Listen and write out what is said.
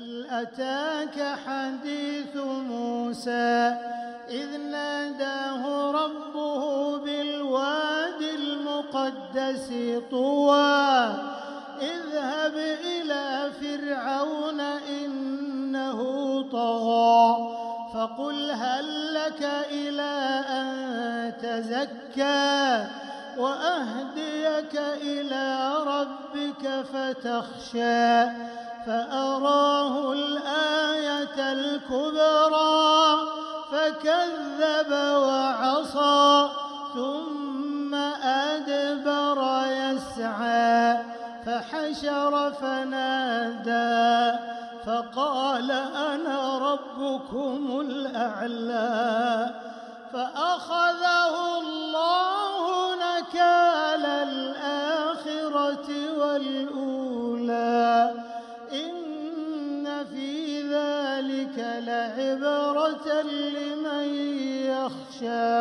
هل أتاك حديث موسى إذ ناداه ربه بالواد المقدس طوى اذهب إلى فرعون إنه طغى فقل هل لك إلى أن تزكى وأهديك إلى ربك فتخشى فأراه الآية الكبرى فكذب وعصى ثم أدبر يسعى فحشر فنادى فقال أنا ربكم الأعلى فأخذه الله نكال الآخرة والأولى إن في ذلك لعبرة لمن يخشى